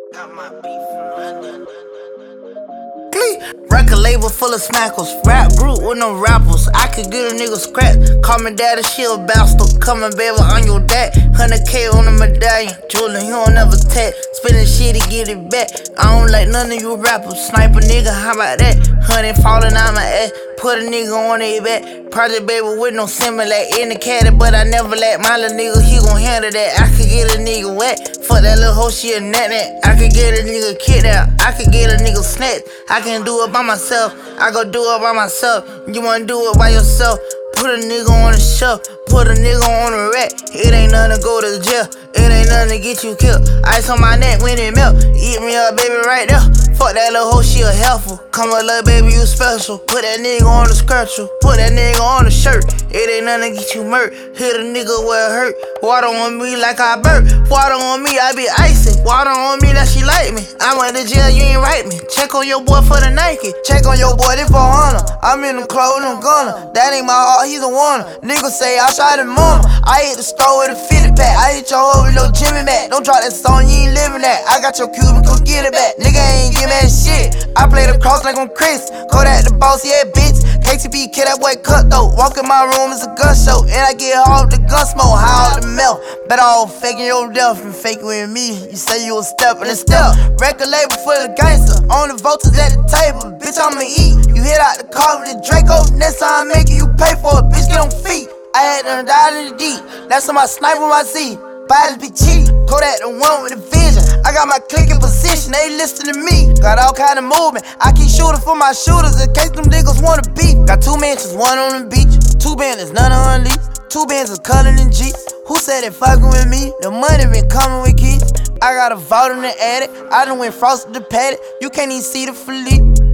Got my beef from London. Record label full of smackers, rap group with no rappers. I could get a nigga scratch. Call me daddy, she a bastard. Coming baby on your dad. 100K on the medallion. Jewelin', he don't never tap. Spending shit to get it back. I don't like none of you rappers. Sniper nigga, how about that? 100 falling out my ass. Put a nigga on their back. Project baby with no Similac in the caddy, but I never let my little nigga, he gon' handle that. I could get a nigga wet. Fuck that little hoe, she a nut. I could get a nigga kidnapped. I could get a nigga snatched. I can do it by myself. I go do it by myself. You wanna do it by yourself? Put a nigga on the shelf, put a nigga on the rack. It ain't nothing to go to jail, it ain't nothing to get you killed. Ice on my neck when it melt, eat me up, baby, right there. Fuck that little hoe, she a helpful. Come on, little baby, you special. Put that nigga on the skirtle, put that nigga on the shirt. It ain't nothing to get you murked. Hit a nigga where it hurt. Water on me like I burp. Water on me, I be icy. Water on me that she like me. I went to jail, you ain't right me. Check on your boy for the Nike. Check on your boy, this for honor. I'm in the clothes, I'm gonna. That ain't my heart, he's a warner. Niggas say I shot his mama. I hit the store with a 50 pack. I hit your hoe with no Jimmy Mac. Don't drop that song, you ain't living that. I got your Cuban, go get it back. Nigga ain't give me that shit. I play the cross like I'm Chris. Kodak the boss, yeah, bitch. KTB, kid, that boy cut though. Walk in my room, it's a gun show. And I get off the gun smoke, high off the melt. Better all faking your death and faking with me. You say you a step and a step. Record label full of gangster. On the vultures at the table. Bitch, I'ma eat. You hit out the car with the Draco. Next time I make it, you pay for it. Bitch, get on feet. I had to die in the deep. That's on my sniper, my Z. Bodies be cheap. Kodak the one with the vision. I got my click in position, they listen to me. Got all kind of movement. I keep shooting for my shooters in case them niggas wanna beef. Got 2 mansions, 1 on the beach. 2 bands, none on lease. 2 bands is cutting in Jeeps. Who said they fucking with me? The money been coming with kids. I got a vault in the attic. I done went frosted the paddock. You can't even see the fillet.